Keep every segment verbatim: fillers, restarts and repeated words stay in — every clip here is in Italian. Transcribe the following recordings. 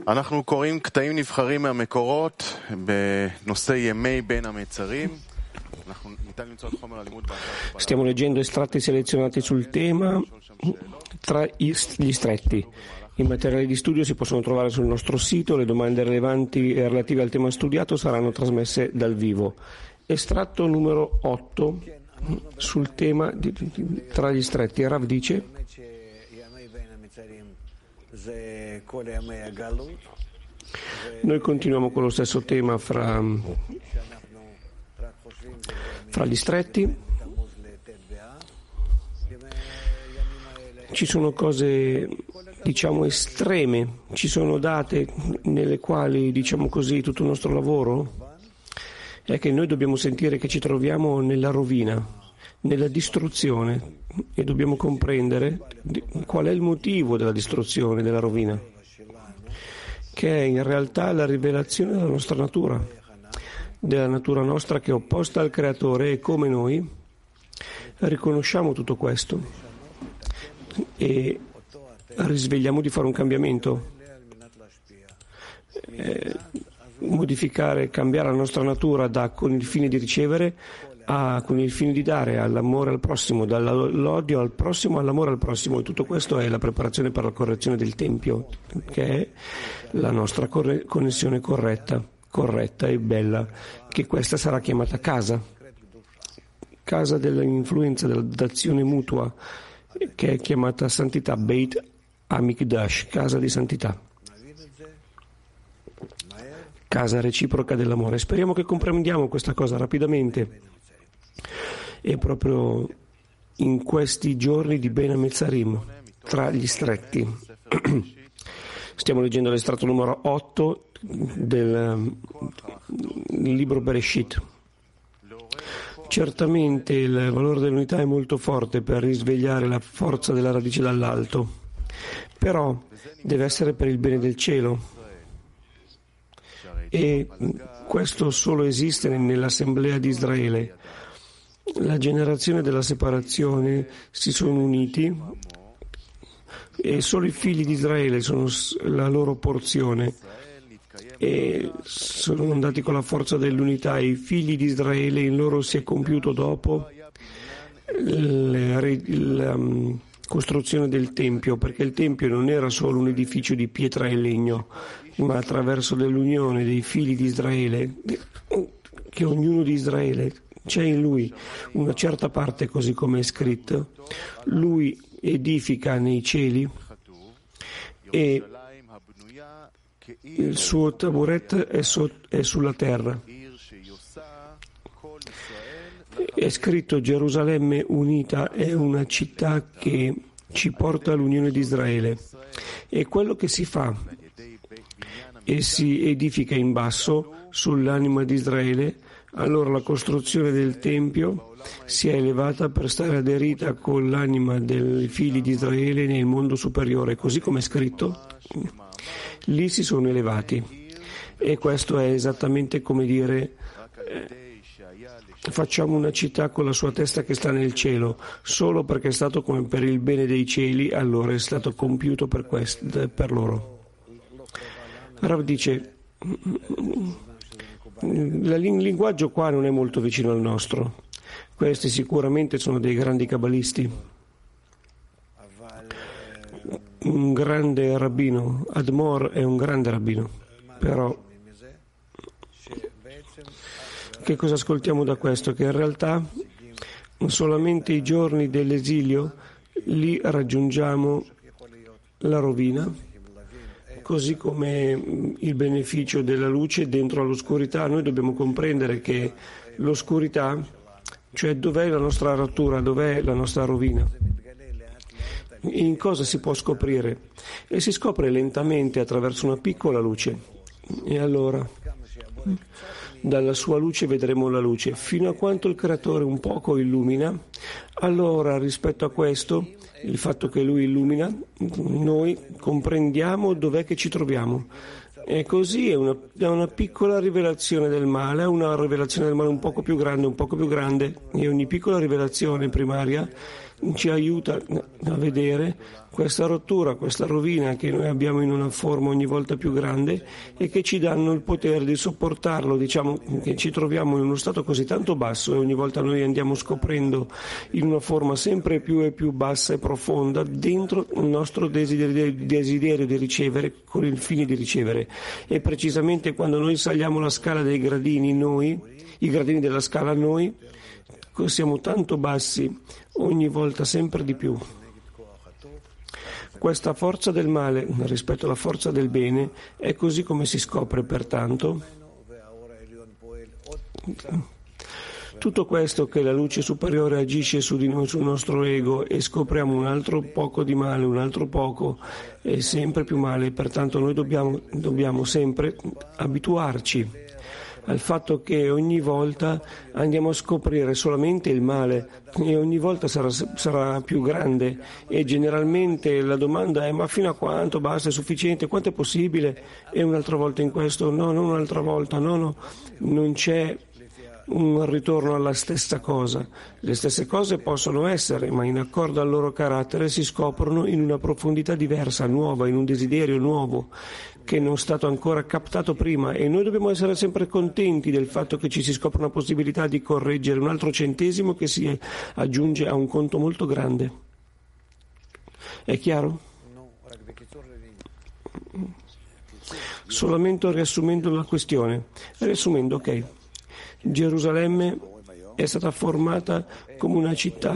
אנחנו קוראים קטעים נבחרים מהמקורות בנושא ימי בין המצרים. Stiamo leggendo estratti selezionati sul tema tra gli stretti. I materiali di studio si possono trovare sul nostro sito, le domande rilevanti e relative al tema studiato saranno trasmesse dal vivo. Estratto numero otto sul tema di, di, tra gli stretti. Rav dice: noi continuiamo con lo stesso tema fra, fra gli stretti. Ci sono cose, diciamo, estreme, ci sono date nelle quali, diciamo così, tutto il nostro lavoro è che noi dobbiamo sentire che ci troviamo nella rovina, nella distruzione, e dobbiamo comprendere qual è il motivo della distruzione, della rovina, che è in realtà la rivelazione della nostra natura, della natura nostra che è opposta al Creatore, e come noi riconosciamo tutto questo e risvegliamo di fare un cambiamento, eh, modificare, cambiare la nostra natura da con il fine di ricevere a con il fine di dare, all'amore al prossimo, dall'odio al prossimo all'amore al prossimo, e tutto questo è la preparazione per la correzione del Tempio, che è la nostra corre- connessione corretta, corretta e bella, che questa sarà chiamata casa, casa dell'influenza, dell'azione mutua, che è chiamata santità, Beit Hamikdash, casa di santità, casa reciproca dell'amore. Speriamo che comprendiamo questa cosa rapidamente, e proprio in questi giorni di Ben Hametzarim, tra gli stretti. Stiamo leggendo l'estratto numero otto del, del libro Bereshit. Certamente il valore dell'unità è molto forte per risvegliare la forza della radice dall'alto, però deve essere per il bene del cielo, e questo solo esiste nell'assemblea di Israele. La generazione della separazione si sono uniti e solo i figli di Israele sono la loro porzione, e sono andati con la forza dell'unità. I figli di Israele, in loro si è compiuto dopo la, la um, costruzione del Tempio, perché il Tempio non era solo un edificio di pietra e legno, ma attraverso l'unione dei figli di Israele, che ognuno di Israele c'è in lui una certa parte, così come è scritto, lui edifica nei cieli e il suo taburet è, so, è sulla terra. È scritto: Gerusalemme unita è una città che ci porta all'unione di Israele. E quello che si fa e si edifica in basso sull'anima di Israele, allora la costruzione del Tempio si è elevata per stare aderita con l'anima dei figli di Israele nel mondo superiore, così come è scritto. Lì si sono elevati, e questo è esattamente come dire eh, facciamo una città con la sua testa che sta nel cielo, solo perché è stato come per il bene dei cieli, allora è stato compiuto per, quest, per loro. Rav dice: il linguaggio qua non è molto vicino al nostro, questi sicuramente sono dei grandi cabalisti. Un grande rabbino, Admor è un grande rabbino, però che cosa ascoltiamo da questo? Che in realtà solamente i giorni dell'esilio lì raggiungiamo la rovina, così come il beneficio della luce dentro all'oscurità. Noi dobbiamo comprendere che l'oscurità, cioè dov'è la nostra rottura, dov'è la nostra rovina, in cosa si può scoprire, e si scopre lentamente attraverso una piccola luce, e allora dalla sua luce vedremo la luce, fino a quanto il Creatore un poco illumina. Allora, rispetto a questo, il fatto che Lui illumina, noi comprendiamo dov'è che ci troviamo, e così è una, è una piccola rivelazione del male, una rivelazione del male un poco più grande, un poco più grande, e ogni piccola rivelazione primaria ci aiuta a vedere questa rottura, questa rovina che noi abbiamo in una forma ogni volta più grande e che ci danno il potere di sopportarlo. Diciamo che ci troviamo in uno stato così tanto basso e ogni volta noi andiamo scoprendo in una forma sempre più e più bassa e profonda dentro il nostro desiderio, desiderio di ricevere con il fine di ricevere. E precisamente quando noi saliamo la scala dei gradini, noi, i gradini della scala, noi siamo tanto bassi ogni volta sempre di più. Questa forza del male rispetto alla forza del bene è così come si scopre, pertanto. Tutto questo che la luce superiore agisce su di noi, sul nostro ego, e scopriamo un altro poco di male, un altro poco e sempre più male, pertanto noi dobbiamo, dobbiamo sempre abituarci al fatto che ogni volta andiamo a scoprire solamente il male e ogni volta sarà, sarà più grande, e generalmente la domanda è: ma fino a quanto? Basta, è sufficiente? Quanto è possibile? E un'altra volta in questo? No, non un'altra volta, no, no, non c'è un ritorno alla stessa cosa. Le stesse cose possono essere, ma in accordo al loro carattere si scoprono in una profondità diversa, nuova, in un desiderio nuovo che non è stato ancora captato prima, e noi dobbiamo essere sempre contenti del fatto che ci si scopre una possibilità di correggere un altro centesimo che si aggiunge a un conto molto grande. È chiaro? Solamente riassumendo la questione. Riassumendo, ok. Gerusalemme è stata formata come una città,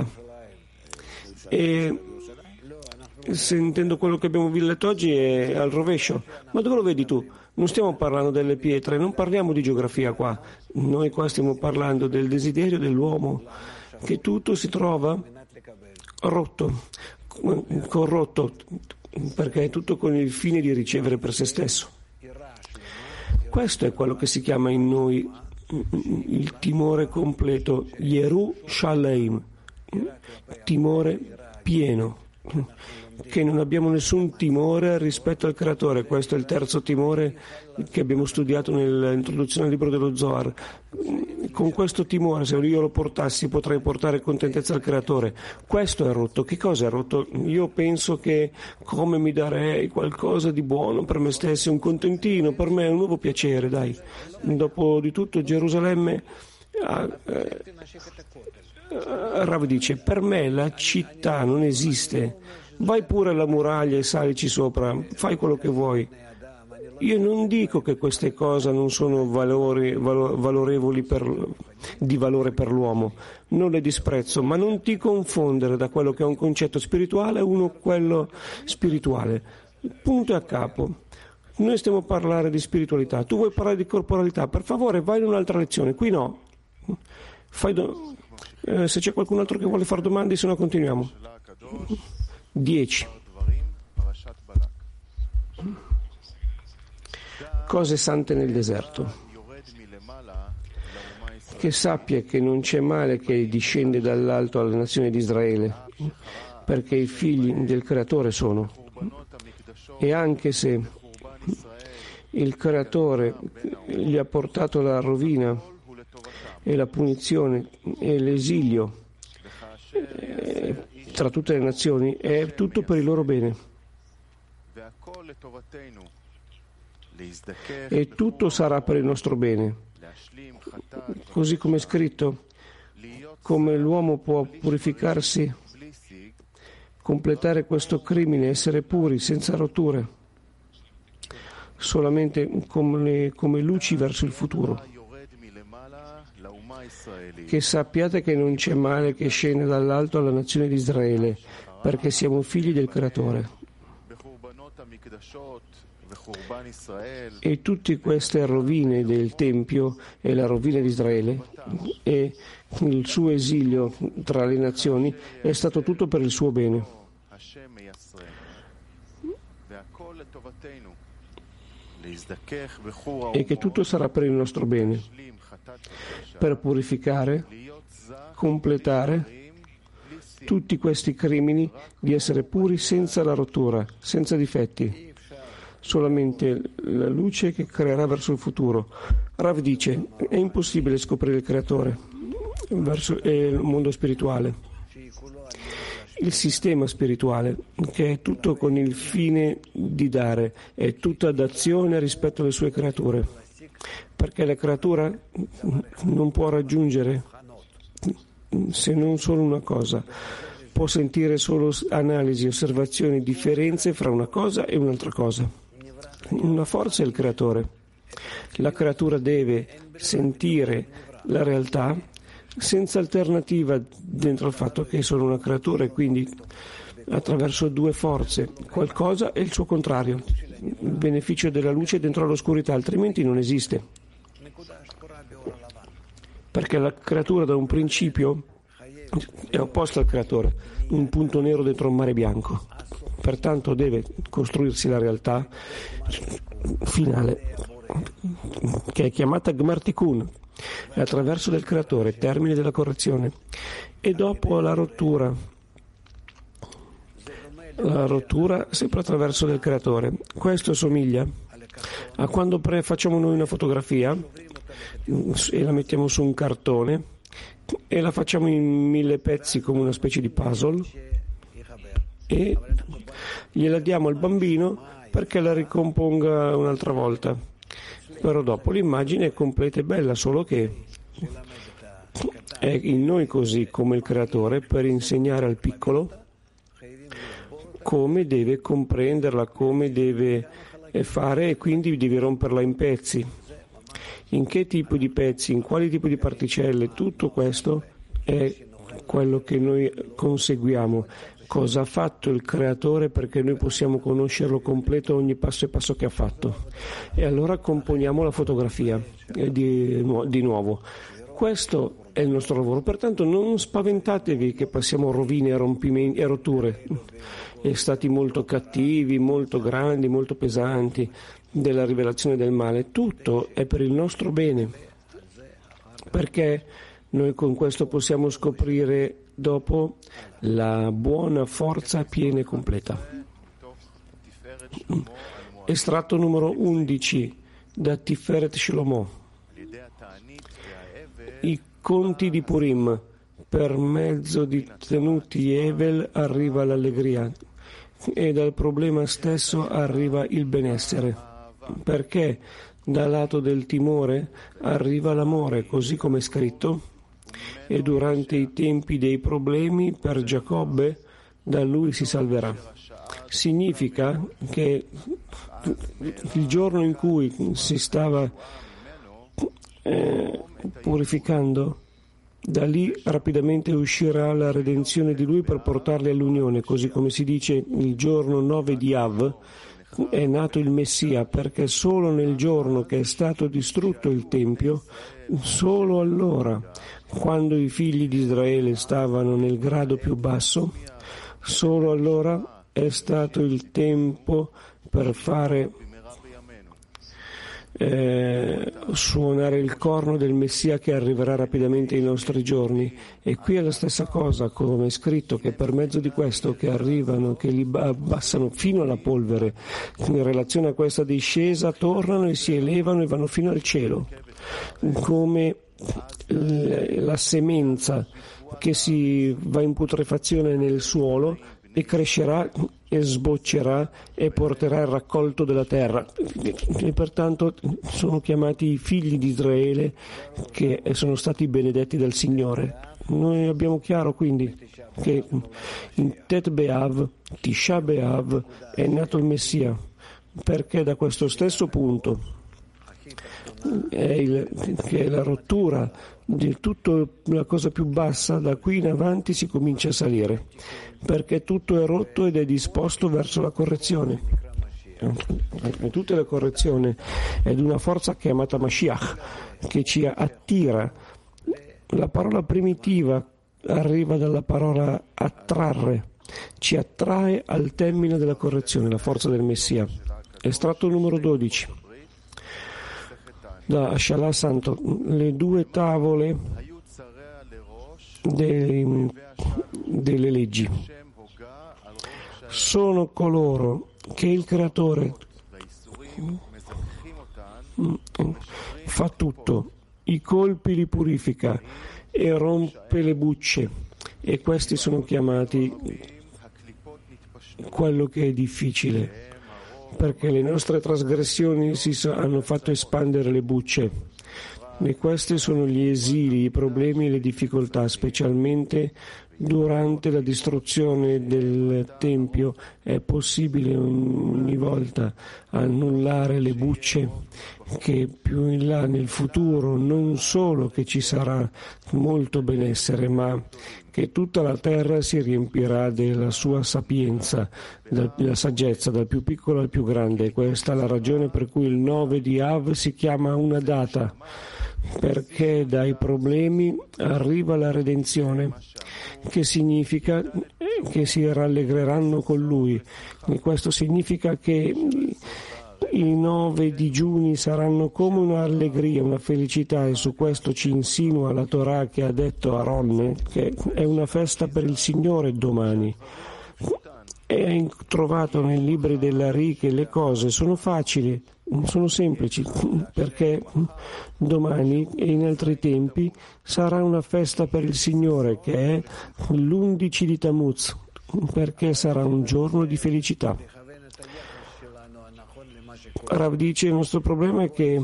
e sentendo quello che abbiamo letto oggi è al rovescio. Ma dove lo vedi tu? Non stiamo parlando delle pietre, non parliamo di geografia qua. Noi qua stiamo parlando del desiderio dell'uomo, che tutto si trova rotto, corrotto, perché è tutto con il fine di ricevere per se stesso. Questo è quello che si chiama in noi il timore completo, Yeru Shaleim, timore pieno, che non abbiamo nessun timore rispetto al Creatore. Questo è il terzo timore che abbiamo studiato nell'introduzione al libro dello Zohar. Con questo timore, se io lo portassi, potrei portare contentezza al Creatore. Questo è rotto. Che cosa è rotto? Io penso che come mi darei qualcosa di buono per me stesso, un contentino, per me è un nuovo piacere, dai. Dopo di tutto Gerusalemme, eh, eh, Rav dice, per me la città non esiste. Vai pure alla muraglia e salici sopra, fai quello che vuoi. Io non dico che queste cose non sono valori, valo, valorevoli per, di valore per l'uomo, non le disprezzo, ma non ti confondere da quello che è un concetto spirituale a uno quello spirituale. Punto e a capo. Noi stiamo a parlare di spiritualità, tu vuoi parlare di corporalità, per favore vai in un'altra lezione, qui no. Fai do... eh, se c'è qualcun altro che vuole fare domande, se no continuiamo. dieci. Cose sante nel deserto. Che sappia che non c'è male che discende dall'alto alla nazione di Israele, perché i figli del Creatore sono. E anche se il Creatore gli ha portato la rovina e la punizione e l'esilio eh, tra tutte le nazioni, è tutto per il loro bene. E tutto sarà per il nostro bene. Così come è scritto, come l'uomo può purificarsi, completare questo crimine, essere puri, senza rotture, solamente come, come luci verso il futuro. Che sappiate che non c'è male che scende dall'alto alla nazione di Israele, perché siamo figli del Creatore. E tutte queste rovine del Tempio e la rovina di Israele e il suo esilio tra le nazioni è stato tutto per il suo bene. E che tutto sarà per il nostro bene, per purificare, completare tutti questi crimini, di essere puri senza la rottura, senza difetti. Solamente la luce che creerà verso il futuro. Rav dice, è impossibile scoprire il Creatore verso il mondo spirituale. il sistema spirituale, che è tutto con il fine di dare, è tutta d'azione rispetto alle sue creature, perché la creatura non può raggiungere se non solo una cosa, può sentire solo analisi, osservazioni, differenze fra una cosa e un'altra cosa. Una forza è il creatore. La creatura deve sentire la realtà senza alternativa dentro il fatto che sono una creatura e quindi attraverso due forze, qualcosa e il suo contrario. Il beneficio della luce dentro l'oscurità, altrimenti non esiste. Perché la creatura da un principio è opposta al creatore, un punto nero dentro un mare bianco. Pertanto deve costruirsi la realtà finale, che è chiamata Gmartikun, attraverso del creatore, termine della correzione, e dopo la rottura, la rottura sempre attraverso del creatore. Questo somiglia a quando pre- facciamo noi una fotografia e la mettiamo su un cartone e la facciamo in mille pezzi come una specie di puzzle e gliela diamo al bambino perché la ricomponga un'altra volta. Però dopo l'immagine è completa e bella, solo che è in noi così come il creatore per insegnare al piccolo come deve comprenderla, come deve fare e quindi devi romperla in pezzi. In che tipo di pezzi, in quali tipi di particelle, tutto questo è quello che noi conseguiamo. Cosa ha fatto il creatore perché noi possiamo conoscerlo completo ogni passo e passo che ha fatto. E allora componiamo la fotografia di, di nuovo. Questo è il nostro lavoro, pertanto non spaventatevi che passiamo rovine e rompimenti e rotture. E stati molto cattivi, molto grandi, molto pesanti della rivelazione del male. Tutto è per il nostro bene, perché noi con questo possiamo scoprire dopo la buona forza piena e completa. Estratto numero undici da Tiferet Shlomo. I conti di Purim. Per mezzo di tenuti Evel arriva l'allegria e dal problema stesso arriva il benessere, perché dal lato del timore arriva l'amore, così come è scritto, e durante i tempi dei problemi per Giacobbe da lui si salverà. Significa che il giorno in cui si stava eh, purificando, da lì rapidamente uscirà la redenzione di lui per portarli all'unione, così come si dice il giorno nove di Av è nato il Messia, perché solo nel giorno che è stato distrutto il Tempio, solo allora, quando i figli di Israele stavano nel grado più basso, solo allora è stato il tempo per fare Eh, suonare il corno del Messia che arriverà rapidamente ai nostri giorni. E qui è la stessa cosa, come è scritto, che per mezzo di questo che arrivano, che li abbassano fino alla polvere, in relazione a questa discesa tornano e si elevano e vanno fino al cielo, come la semenza che si va in putrefazione nel suolo e crescerà e sboccerà e porterà il raccolto della terra, e pertanto sono chiamati i figli di Israele che sono stati benedetti dal Signore. Noi abbiamo chiaro quindi che in Tet Be'av, Tisha Be'av, è nato il Messia, perché da questo stesso punto è, il, che è la rottura di tutta la cosa più bassa, da qui in avanti si comincia a salire, perché tutto è rotto ed è disposto verso la correzione. E tutta la correzione è di una forza chiamata Mashiach, che ci attira. La parola primitiva arriva dalla parola attrarre, ci attrae al termine della correzione, la forza del Messia. Estratto numero dodici da Ashalà Santo. Le due tavole dei, delle leggi sono coloro che il creatore fa tutto, i colpi li purifica e rompe le bucce e questi sono chiamati quello che è difficile, perché le nostre trasgressioni si hanno fatto espandere le bucce. E questi sono gli esili, i problemi e le difficoltà, specialmente durante la distruzione del Tempio. È possibile ogni volta annullare le bucce, che più in là nel futuro non solo che ci sarà molto benessere, ma che tutta la terra si riempirà della sua sapienza, della saggezza, dal più piccolo al più grande. Questa è la ragione per cui il nove di Av si chiama una data, perché dai problemi arriva la redenzione, che significa che si rallegreranno con lui. E questo significa che i nove digiuni saranno come un'allegria, una felicità, e su questo ci insinua la Torah che ha detto a Aaron che è una festa per il Signore domani. È trovato nei libri dell'Ari che le cose sono facili, sono semplici, perché domani e in altri tempi sarà una festa per il Signore, che è l'undici di Tammuz, perché sarà un giorno di felicità. Rav dice: il nostro problema è che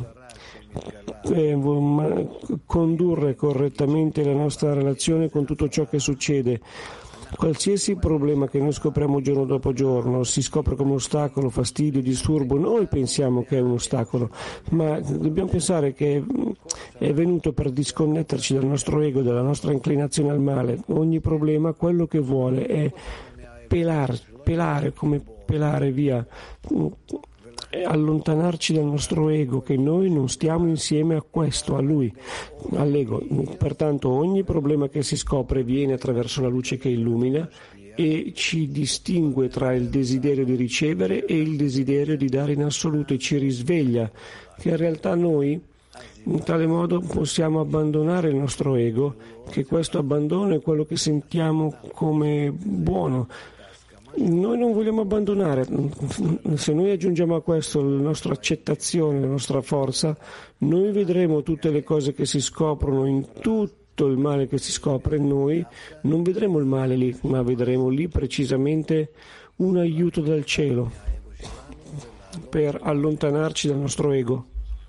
eh, condurre correttamente la nostra relazione con tutto ciò che succede. Qualsiasi problema che noi scopriamo giorno dopo giorno si scopre come ostacolo, fastidio, disturbo. Noi pensiamo che è un ostacolo, ma dobbiamo pensare che è venuto per disconnetterci dal nostro ego, dalla nostra inclinazione al male. Ogni problema quello che vuole è pelare, pelare come pelare via, allontanarci dal nostro ego, che noi non stiamo insieme a questo, a lui, all'ego. Pertanto ogni problema che si scopre viene attraverso la luce che illumina e ci distingue tra il desiderio di ricevere e il desiderio di dare in assoluto, e ci risveglia che in realtà noi in tale modo possiamo abbandonare il nostro ego, che questo abbandono è quello che sentiamo come buono. Noi non vogliamo abbandonare. Se noi aggiungiamo a questo la nostra accettazione, la nostra forza, noi vedremo tutte le cose che si scoprono, in tutto il male che si scopre. Noi non vedremo il male lì, ma vedremo lì precisamente un aiuto dal cielo per allontanarci dal nostro ego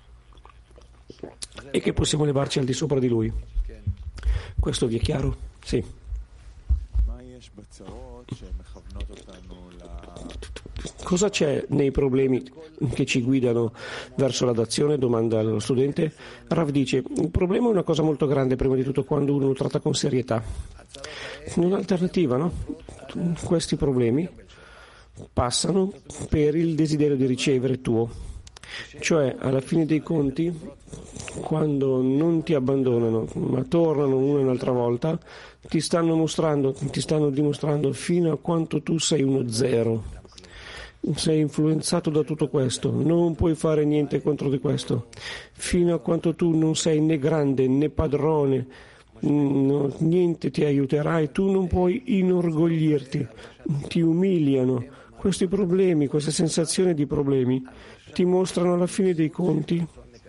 e che possiamo levarci al di sopra di lui. Questo vi è chiaro? Sì. Cosa c'è nei problemi che ci guidano verso la dazione? Domanda lo studente. Rav dice: il problema è una cosa molto grande, prima di tutto quando uno lo tratta con serietà. Un'alternativa, no? Questi problemi passano per il desiderio di ricevere tuo. Cioè, alla fine dei conti, quando non ti abbandonano, ma tornano una e un'altra volta, ti stanno mostrando, ti stanno dimostrando fino a quanto tu sei uno zero. Sei influenzato da tutto questo, non puoi fare niente contro di questo, fino a quanto tu non sei né grande né padrone, no, niente ti aiuterà e tu non puoi inorgoglirti, ti umiliano. Questi problemi, queste sensazioni di problemi ti mostrano alla fine dei conti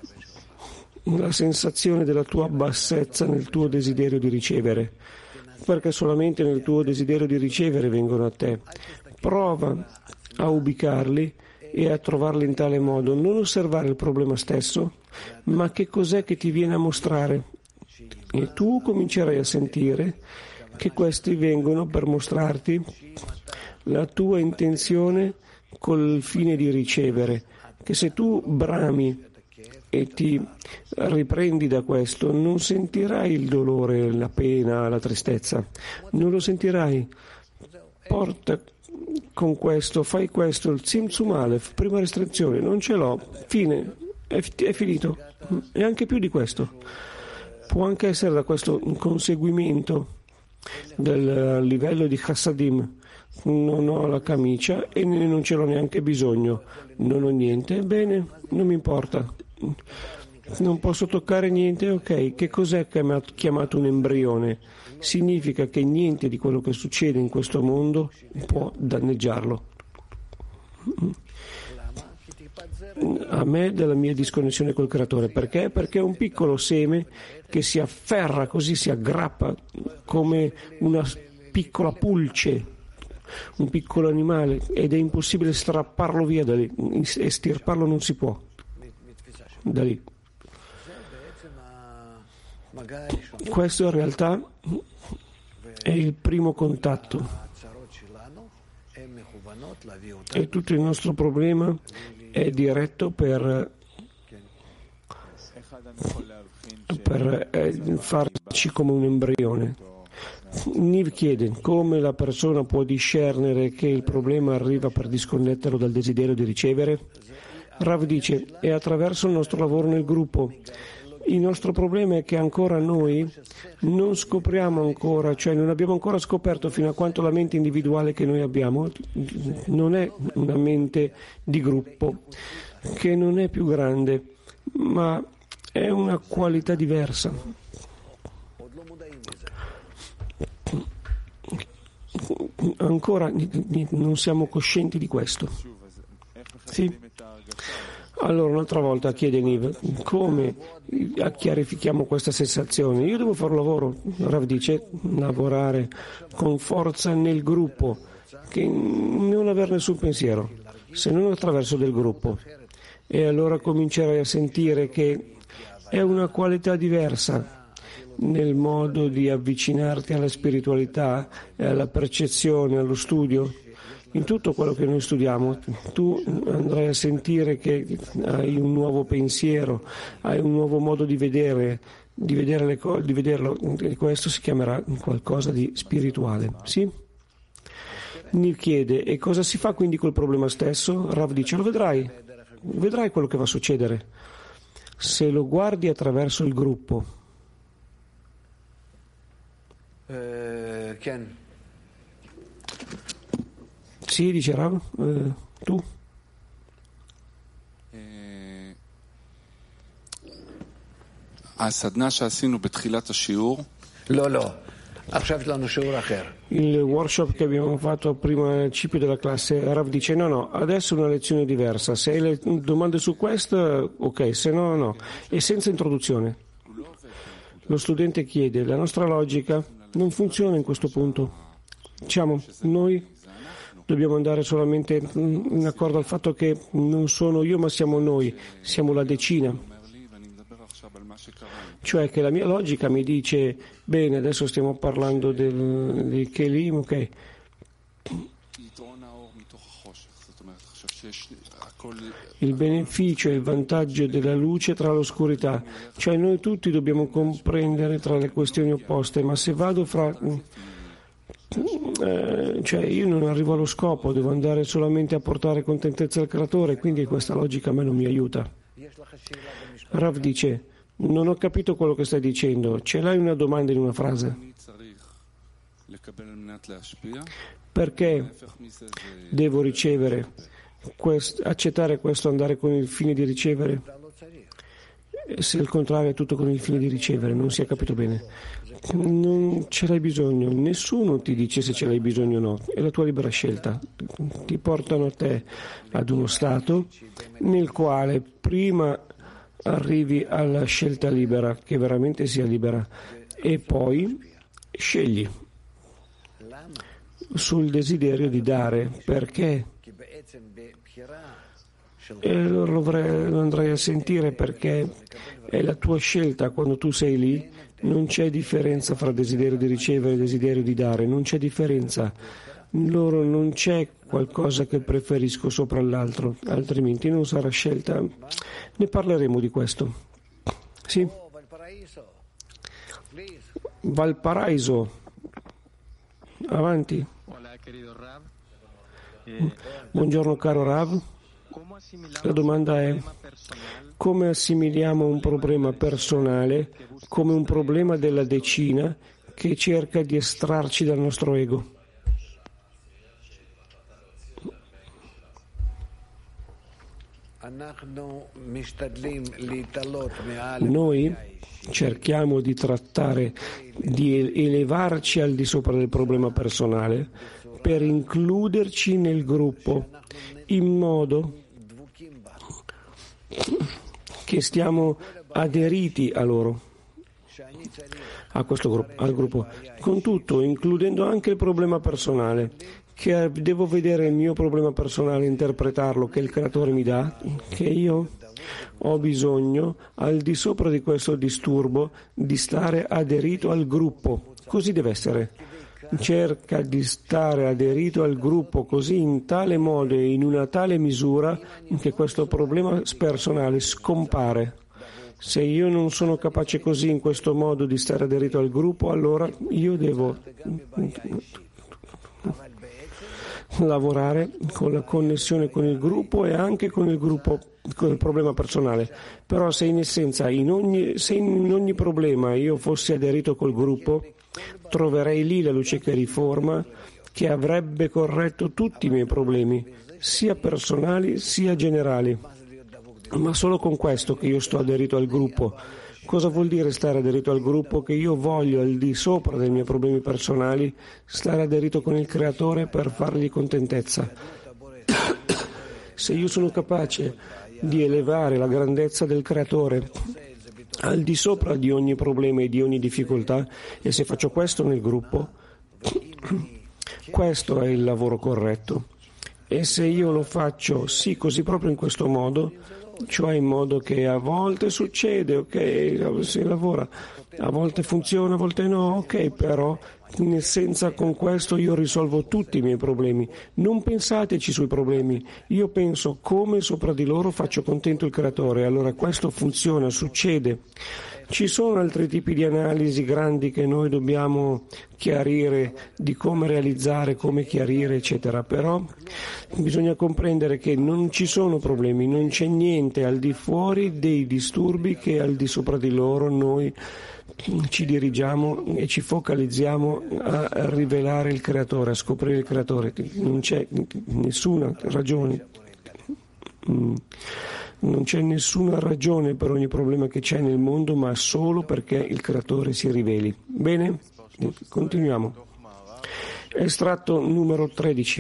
la sensazione della tua bassezza nel tuo desiderio di ricevere, perché solamente nel tuo desiderio di ricevere vengono a te. Prova a ubicarli e a trovarli in tale modo, non osservare il problema stesso, ma che cos'è che ti viene a mostrare. E tu comincerai a sentire che questi vengono per mostrarti la tua intenzione col fine di ricevere, che se tu brami e ti riprendi da questo, non sentirai il dolore, la pena, la tristezza, non lo sentirai. Porta con questo, fai questo, il Tzimtzum Aleph, prima restrizione, non ce l'ho, fine, è, è finito, e anche più di questo. Può anche essere da questo un conseguimento del livello di Chassadim. Non ho la camicia e non ce l'ho neanche bisogno, non ho niente, bene, non mi importa, non posso toccare niente, ok. Che cos'è che mi ha chiamato un embrione? Significa che niente di quello che succede in questo mondo può danneggiarlo. a me della mia disconnessione col creatore. Perché? Perché è un piccolo seme che si afferra, così si aggrappa come una piccola pulce, un piccolo animale, ed è impossibile strapparlo via da lì, estirparlo non si può da lì. Questo in realtà è il primo contatto, e tutto il nostro problema è diretto per, per eh, farci come un embrione. Niv chiede come la persona può discernere che il problema arriva per disconnetterlo dal desiderio di ricevere. Rav dice: è attraverso il nostro lavoro nel gruppo. Il nostro problema è che ancora noi non scopriamo ancora, cioè non abbiamo ancora scoperto fino a quanto la mente individuale che noi abbiamo non è una mente di gruppo, che non è più grande, ma è una qualità diversa. Ancora non siamo coscienti di questo. Sì? Allora un'altra volta chiede Niv come chiarifichiamo questa sensazione. Io devo fare un lavoro, Rav dice, lavorare con forza nel gruppo, che non avere nessun pensiero se non attraverso del gruppo, e allora comincerai a sentire che è una qualità diversa nel modo di avvicinarti alla spiritualità e alla percezione, allo studio. In tutto quello che noi studiamo, tu andrai a sentire che hai un nuovo pensiero, hai un nuovo modo di vedere, di vedere le cose, di vederlo, e questo si chiamerà qualcosa di spirituale. Sì? Niv chiede: e cosa si fa quindi col problema stesso? Rav dice: lo vedrai, vedrai quello che va a succedere. Se lo guardi attraverso il gruppo. Uh, Ken. Sì, dice Rav, eh, tu? לא, לא. עכשיו יש לנו שיעור אחר. Il workshop che abbiamo fatto prima al principio della classe, Rav dice: no, no, adesso è una lezione diversa. Se hai le domande su questo, ok, se no, no. E senza introduzione. Lo studente chiede: la nostra logica non funziona in questo punto. Diciamo, noi dobbiamo andare solamente in accordo al fatto che non sono io ma siamo noi, siamo la decina. Cioè che la mia logica mi dice: bene, adesso stiamo parlando del, di Kelim, ok. Il beneficio e il vantaggio della luce tra l'oscurità, cioè noi tutti dobbiamo comprendere tra le questioni opposte, ma se vado fra... Eh, cioè io non arrivo allo scopo, devo andare solamente a portare contentezza al creatore, quindi questa logica a me non mi aiuta. Rav dice: non ho capito quello che stai dicendo, ce l'hai una domanda in una frase? Perché devo ricevere, quest- accettare questo, andare con il fine di ricevere? Se il contrario è tutto con il fine di ricevere, non si è capito bene. Non ce l'hai bisogno, nessuno ti dice se ce l'hai bisogno o no, è la tua libera scelta. Ti portano a te ad uno stato nel quale prima arrivi alla scelta libera, che veramente sia libera, e poi scegli sul desiderio di dare. Perché? E allora lo, avrei, lo andrai a sentire, perché è la tua scelta. Quando tu sei lì non c'è differenza fra desiderio di ricevere e desiderio di dare, non c'è differenza. Loro non c'è qualcosa che preferisco sopra l'altro, altrimenti non sarà scelta. Ne parleremo di questo. Sì? Valparaiso. Avanti. Buongiorno caro Rav. La domanda è: come assimiliamo un problema personale come un problema della decina che cerca di estrarci dal nostro ego? Noi cerchiamo di trattare di elevarci al di sopra del problema personale per includerci nel gruppo, in modo che stiamo aderiti a loro, a questo gruppo, al gruppo, con tutto, includendo anche il problema personale, che devo vedere il mio problema personale, interpretarlo, che il creatore mi dà, che io ho bisogno, al di sopra di questo disturbo, di stare aderito al gruppo. Così deve essere. Cerca di stare aderito al gruppo così in tale modo e in una tale misura che questo problema personale scompare. Se io non sono capace così in questo modo di stare aderito al gruppo, allora io devo lavorare con la connessione con il gruppo e anche con il gruppo, con il problema personale. Però se in essenza in ogni, se in ogni problema io fossi aderito col gruppo, troverei lì la luce che riforma, che avrebbe corretto tutti i miei problemi, sia personali sia generali. Ma solo con questo che io sto aderito al gruppo. Cosa vuol dire stare aderito al gruppo? Che io voglio, al di sopra dei miei problemi personali, stare aderito con il Creatore per fargli contentezza. Se io sono capace di elevare la grandezza del Creatore al di sopra di ogni problema e di ogni difficoltà, e se faccio questo nel gruppo, questo è il lavoro corretto. E se io lo faccio, sì, così proprio in questo modo, cioè in modo che a volte succede, ok, si lavora, a volte funziona, a volte no, ok, però in essenza con questo io risolvo tutti i miei problemi. Non pensateci sui problemi, io penso come sopra di loro faccio contento il Creatore, allora questo funziona, succede. Ci sono altri tipi di analisi grandi che noi dobbiamo chiarire, di come realizzare, come chiarire, eccetera, però bisogna comprendere che non ci sono problemi, non c'è niente al di fuori dei disturbi che al di sopra di loro noi ci dirigiamo e ci focalizziamo a rivelare il Creatore, a scoprire il Creatore. Non c'è nessuna ragione. Non c'è nessuna ragione per ogni problema che c'è nel mondo, ma solo perché il Creatore si riveli. Bene? Continuiamo. Estratto numero tredici.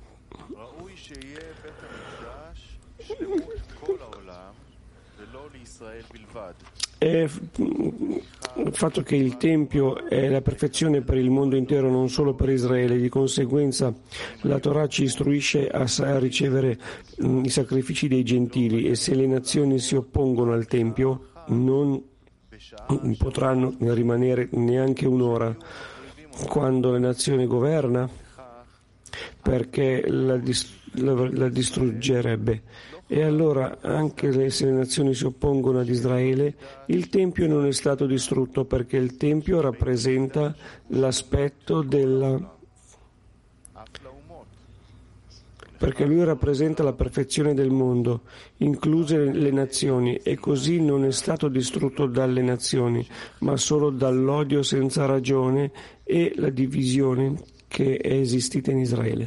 È il fatto che il Tempio è la perfezione per il mondo intero, non solo per Israele. Di conseguenza la Torah ci istruisce a, a ricevere mh, i sacrifici dei gentili, e se le nazioni si oppongono al Tempio non potranno rimanere neanche un'ora. Quando la nazione governa, perché la, dist- la, la distruggerebbe. E allora, anche se le nazioni si oppongono ad Israele, il Tempio non è stato distrutto, perché il Tempio rappresenta l'aspetto della... perché lui rappresenta la perfezione del mondo, incluse le nazioni, e così non è stato distrutto dalle nazioni, ma solo dall'odio senza ragione e la divisione che è esistita in Israele.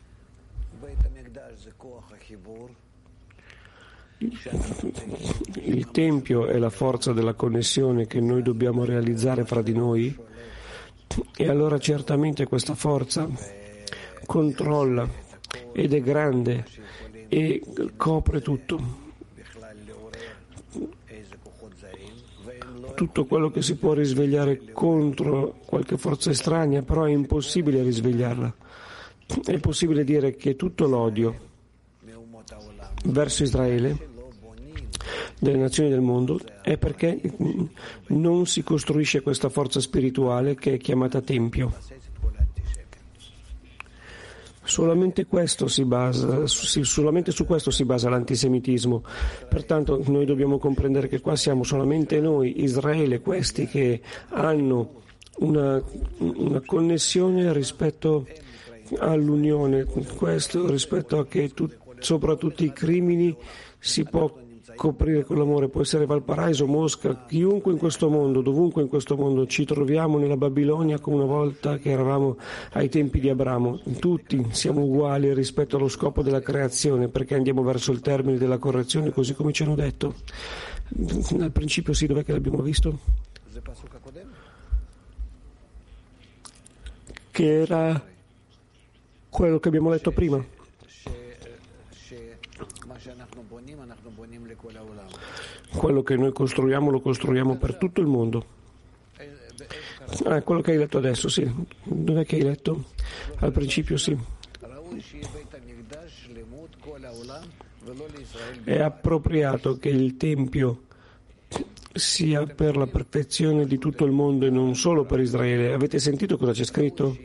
Il Tempio è la forza della connessione che noi dobbiamo realizzare fra di noi, e allora certamente questa forza controlla ed è grande e copre tutto. Tutto quello che si può risvegliare contro qualche forza estranea, però è impossibile risvegliarla. È possibile dire che tutto l'odio verso Israele delle nazioni del mondo è perché non si costruisce questa forza spirituale che è chiamata Tempio. Solamente questo si basa, solamente su questo si basa l'antisemitismo. Pertanto noi dobbiamo comprendere che qua siamo solamente noi, Israele, questi che hanno una, una connessione rispetto all'unione, questo rispetto a che tu, sopra tutti i crimini si può coprire con l'amore. Può essere Valparaiso, Mosca, chiunque in questo mondo, dovunque in questo mondo. Ci troviamo nella Babilonia come una volta che eravamo ai tempi di Abramo. Tutti siamo uguali rispetto allo scopo della creazione, perché andiamo verso il termine della correzione, così come ci hanno detto. Al principio sì, dov'è che l'abbiamo visto? Che era quello che abbiamo letto prima. Quello che noi costruiamo lo costruiamo per tutto il mondo. Ah, quello che hai letto adesso, sì. Dov'è che hai letto? Al principio, sì. È appropriato che il Tempio sia per la perfezione di tutto il mondo e non solo per Israele. Avete sentito cosa c'è scritto?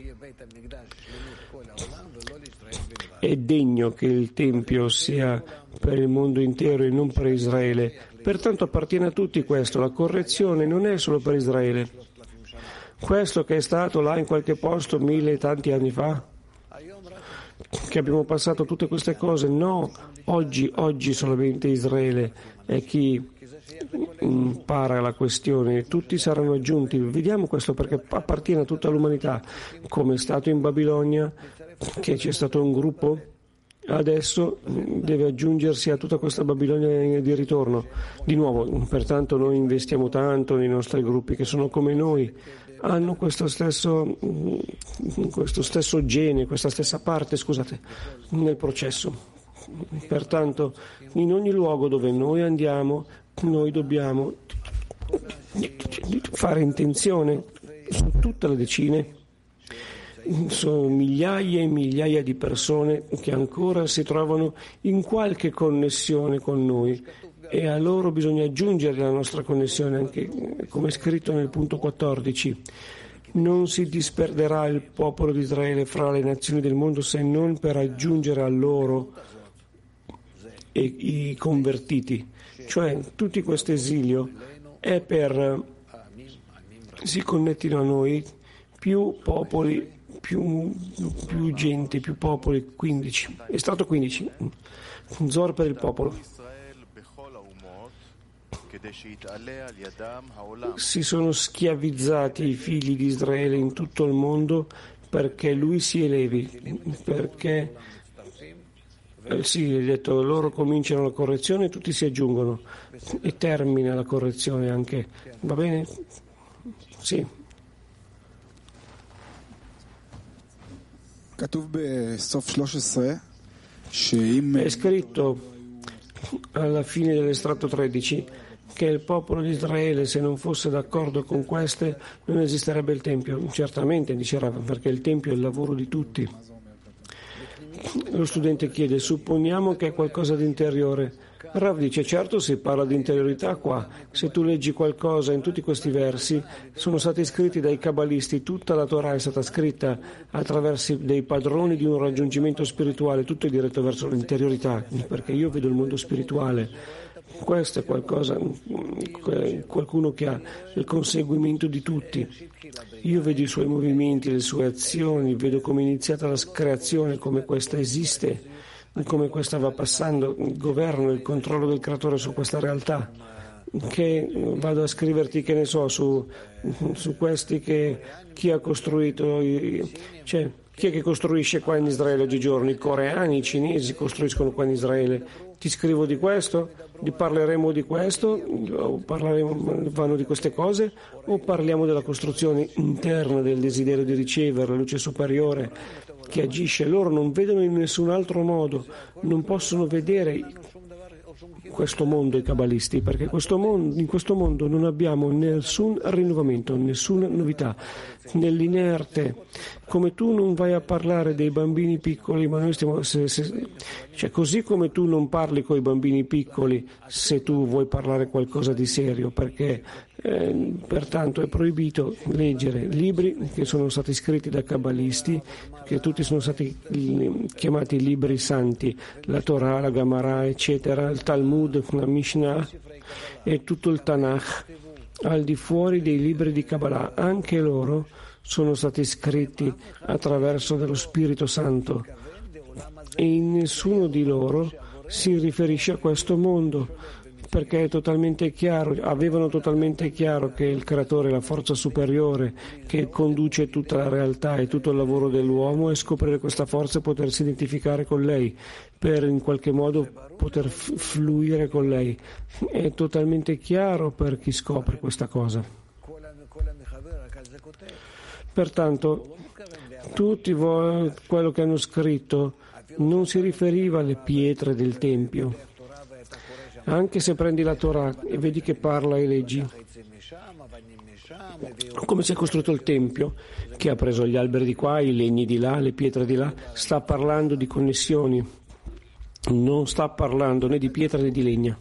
È degno che il Tempio sia per il mondo intero e non per Israele. Pertanto appartiene a tutti questo. La correzione non è solo per Israele. Questo che è stato là in qualche posto mille e tanti anni fa, che abbiamo passato tutte queste cose, no, oggi, oggi solamente Israele è chi impara la questione, tutti saranno aggiunti. Vediamo questo perché appartiene a tutta l'umanità, come è stato in Babilonia, che c'è stato un gruppo, adesso deve aggiungersi a tutta questa Babilonia di ritorno. Di nuovo, pertanto noi investiamo tanto nei nostri gruppi che sono come noi, hanno questo stesso, questo stesso gene, questa stessa parte, scusate, nel processo. Pertanto in ogni luogo dove noi andiamo, noi dobbiamo fare intenzione su tutte le decine. Sono migliaia e migliaia di persone che ancora si trovano in qualche connessione con noi e a loro bisogna aggiungere la nostra connessione, anche come è scritto nel punto quattordici. Non si disperderà il popolo di Israele fra le nazioni del mondo se non per aggiungere a loro e i convertiti. Cioè tutto questo esilio è per si connettino a noi più popoli, più, più gente, più popoli, quindici. È stato quindici. Zor per il popolo. Si sono schiavizzati i figli di Israele in tutto il mondo perché lui si elevi, perché eh, sì, hai detto, loro cominciano la correzione e tutti si aggiungono e termina la correzione anche. Va bene? Sì. È scritto alla fine dell'estratto tredici che il popolo di Israele, se non fosse d'accordo con queste, non esisterebbe il Tempio. Certamente, dice Rav, perché il Tempio è il lavoro di tutti. Lo studente chiede, supponiamo che è qualcosa di interiore. Rav dice, certo si parla di interiorità qua. Se tu leggi qualcosa in tutti questi versi, sono stati scritti dai cabalisti, tutta la Torah è stata scritta attraverso dei padroni di un raggiungimento spirituale, tutto è diretto verso l'interiorità, perché io vedo il mondo spirituale. Questo è qualcosa, qualcuno che ha il conseguimento di tutti. Io vedo i suoi movimenti, le sue azioni, vedo come è iniziata la creazione, come questa esiste, come questa va passando, il governo, il controllo del creatore su questa realtà. Che vado a scriverti, che ne so, su, su questi che chi ha costruito, cioè chi è che costruisce qua in Israele oggigiorno? I coreani, i cinesi costruiscono qua in Israele. Ti scrivo di questo? Di parleremo di questo? O parleremo, vanno di queste cose? O parliamo della costruzione interna del desiderio di ricevere la luce superiore che agisce? Loro non vedono in nessun altro modo, non possono vedere questo mondo i cabalisti, perché questo mondo, in questo mondo non abbiamo nessun rinnovamento, nessuna novità. Nell'inerte, come tu non vai a parlare dei bambini piccoli, ma noi stiamo, se, se, cioè così come tu non parli con i bambini piccoli se tu vuoi parlare qualcosa di serio, perché eh, pertanto è proibito leggere libri che sono stati scritti da cabalisti, che tutti sono stati chiamati libri santi, la Torah, la Gemara, eccetera, il Talmud, la Mishnah e tutto il Tanakh, al di fuori dei libri di Kabbalah. Anche loro sono stati scritti attraverso dello Spirito Santo e in nessuno di loro si riferisce a questo mondo, perché è totalmente chiaro, avevano totalmente chiaro che il creatore è la forza superiore che conduce tutta la realtà e tutto il lavoro dell'uomo, e scoprire questa forza e potersi identificare con lei per in qualche modo poter f- fluire con lei. È totalmente chiaro per chi scopre questa cosa. Pertanto tutti voi, quello che hanno scritto non si riferiva alle pietre del Tempio. Anche se prendi la Torah e vedi che parla e leggi come si è costruito il Tempio, che ha preso gli alberi di qua, i legni di là, le pietre di là, sta parlando di connessioni, non sta parlando né di pietra né di legna.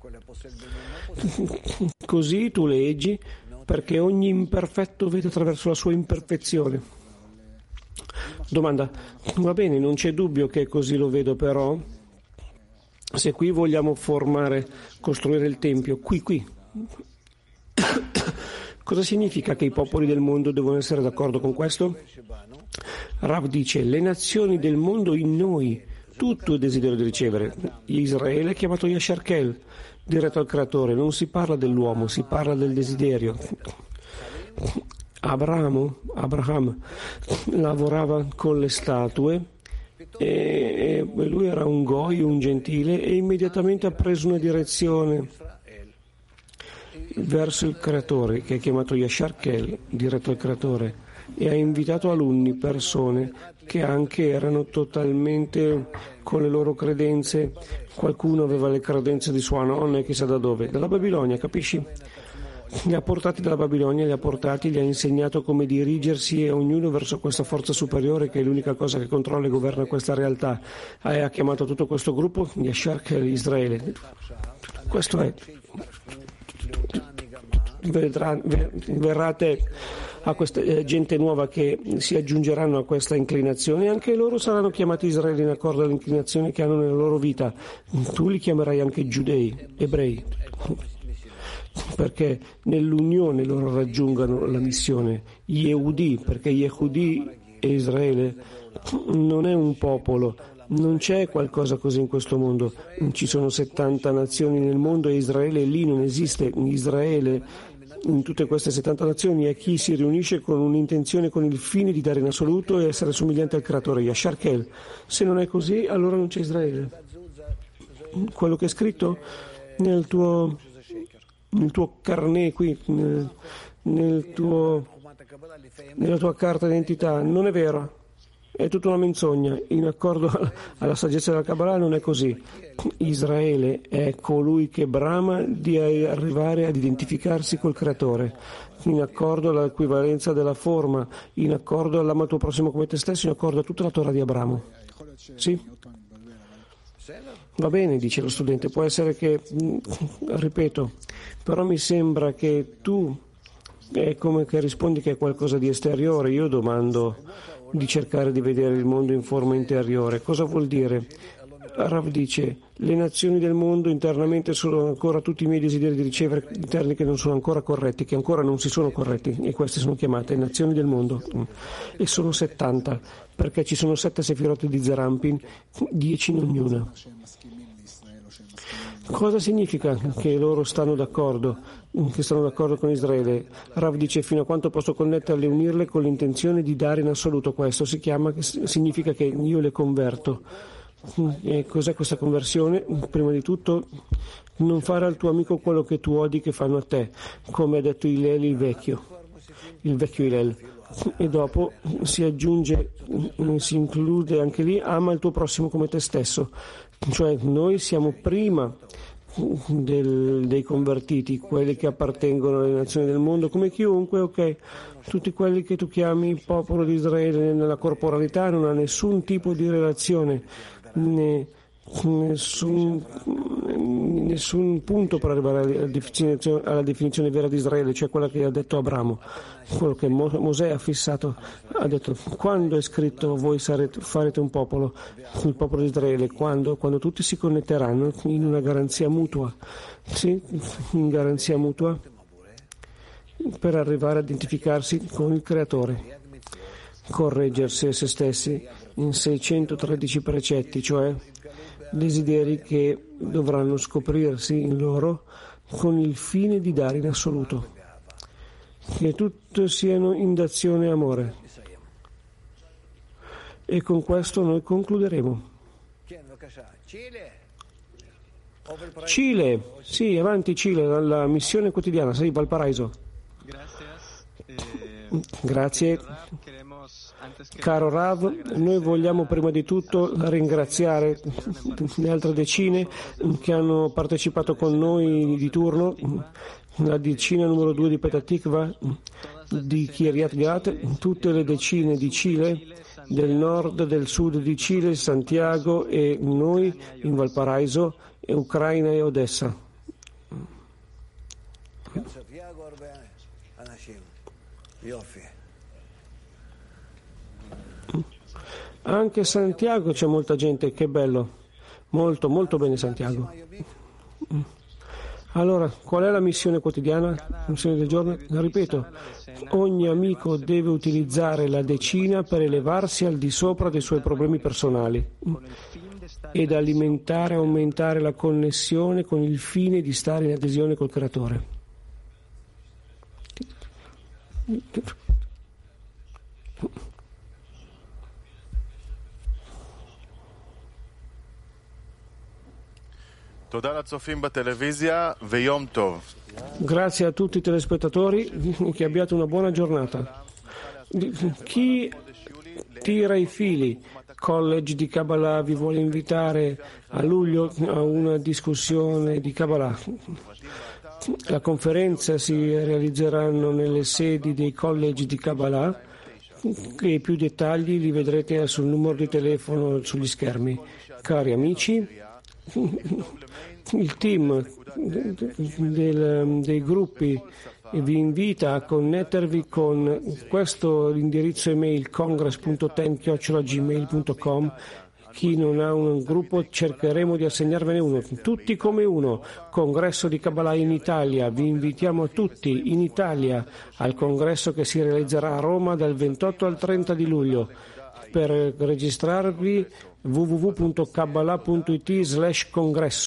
Così tu leggi perché ogni imperfetto vede attraverso la sua imperfezione. Domanda: va bene, non c'è dubbio che così lo vedo, però se qui vogliamo formare, costruire il Tempio, qui, qui, cosa significa che i popoli del mondo devono essere d'accordo con questo? Rav dice: le nazioni del mondo in noi, tutto è desiderio di ricevere. Israele è chiamato Yasharkel, diretto al creatore. Non si parla dell'uomo, si parla del desiderio. Abramo, Abraham lavorava con le statue e lui era un goi, un gentile, e immediatamente ha preso una direzione verso il creatore, che è chiamato Yasharkel, diretto al creatore, e ha invitato alunni, persone che anche erano totalmente con le loro credenze. Qualcuno aveva le credenze di sua nonna e chissà da dove, dalla Babilonia, capisci? Li ha portati dalla Babilonia, li ha portati, gli ha insegnato come dirigersi, e ognuno verso questa forza superiore che è l'unica cosa che controlla e governa questa realtà. E ha chiamato tutto questo gruppo Yasharkel Israele. Questo è. Vedrà, verrate a questa gente nuova che si aggiungeranno a questa inclinazione, e anche loro saranno chiamati Israele in accordo all'inclinazione che hanno nella loro vita. Tu li chiamerai anche giudei, ebrei, perché nell'unione loro raggiungano la missione. Yehudi, perché Yehudi e Israele non è un popolo, non c'è qualcosa così in questo mondo. Ci sono settanta nazioni nel mondo e Israele lì non esiste. Israele in tutte queste settanta nazioni è chi si riunisce con un'intenzione, con il fine di dare in assoluto e essere somigliante al creatore, Yasharkel. Se non è così, allora non c'è Israele. Quello che è scritto nel tuo nel tuo carnet qui, nel, nel tuo, nella tua carta d'identità, non è vero, è tutta una menzogna. In accordo alla saggezza della Kabbalah non è così. Israele è colui che brama di arrivare ad identificarsi col creatore, in accordo all'equivalenza della forma, in accordo all'ama il tuo prossimo come te stesso, in accordo a tutta la Torah di Abramo. Sì? Va bene, dice lo studente, può essere che, ripeto, però mi sembra che tu è come che rispondi che è qualcosa di esteriore. Io domando di cercare di vedere il mondo in forma interiore. Cosa vuol dire? Rav dice: le nazioni del mondo internamente sono ancora tutti i miei desideri di ricevere interni che non sono ancora corretti, che ancora non si sono corretti, e queste sono chiamate nazioni del mondo, e sono settanta, perché ci sono sette sefirot di Zerampin, dieci in ognuna. Cosa significa che loro stanno d'accordo, che stanno d'accordo con Israele? Rav dice: fino a quanto posso connetterle e unirle con l'intenzione di dare in assoluto. Questo si chiama, significa che io le converto. E cos'è questa conversione? Prima di tutto, non fare al tuo amico quello che tu odi che fanno a te, come ha detto Hillel il vecchio, il vecchio Hillel. E dopo si aggiunge, si include anche lì: ama il tuo prossimo come te stesso. Cioè noi siamo prima del, dei convertiti, quelli che appartengono alle nazioni del mondo, come chiunque, ok? Tutti quelli che tu chiami popolo di Israele nella corporalità non ha nessun tipo di relazione, né, nessun, nessun punto per arrivare alla definizione, alla definizione vera di Israele, cioè quella che ha detto Abramo, quello che Mo, Mosè ha fissato. Ha detto: quando è scritto voi sarete, farete un popolo, il popolo di Israele? Quando? Quando tutti si connetteranno in una garanzia mutua, sì, in garanzia mutua, per arrivare a identificarsi con il creatore, correggersi a se stessi in seicentotredici precetti, cioè desideri che dovranno scoprirsi in loro con il fine di dare in assoluto, che tutto siano in d'azione e amore. E con questo noi concluderemo. Cile, sì, avanti Cile, dalla missione quotidiana, sei Valparaiso. Grazie. Caro Rav, noi vogliamo prima di tutto ringraziare le altre decine che hanno partecipato con noi di turno, la decina numero due di Petah Tikva, di Kiryat Gat, tutte le decine di Cile, del nord, del sud di Cile, Santiago e noi in Valparaiso, e Ucraina e Odessa. Anche Santiago c'è molta gente, che bello, molto molto bene Santiago. Allora, qual è la missione quotidiana, la missione del giorno? La ripeto, ogni amico deve utilizzare la decina per elevarsi al di sopra dei suoi problemi personali ed alimentare e aumentare la connessione con il fine di stare in adesione col Creatore. Grazie a tutti i telespettatori, che abbiate una buona giornata. Chi tira i fili? College di Kabbalah vi vuole invitare a luglio a una discussione di Kabbalah. La conferenza si realizzeranno nelle sedi dei college di Kabbalah, e più dettagli li vedrete sul numero di telefono sugli schermi. Cari amici, il team del, dei gruppi vi invita a connettervi con questo indirizzo email congress punto ten chiocciola gmail punto com. Chi non ha un gruppo cercheremo di assegnarvene uno, tutti come uno. Congresso di Kabbalah in Italia, vi invitiamo tutti in Italia al congresso che si realizzerà a Roma dal ventotto al trenta di luglio. Per registrarvi w w w punto kabbalah punto it slash congresso.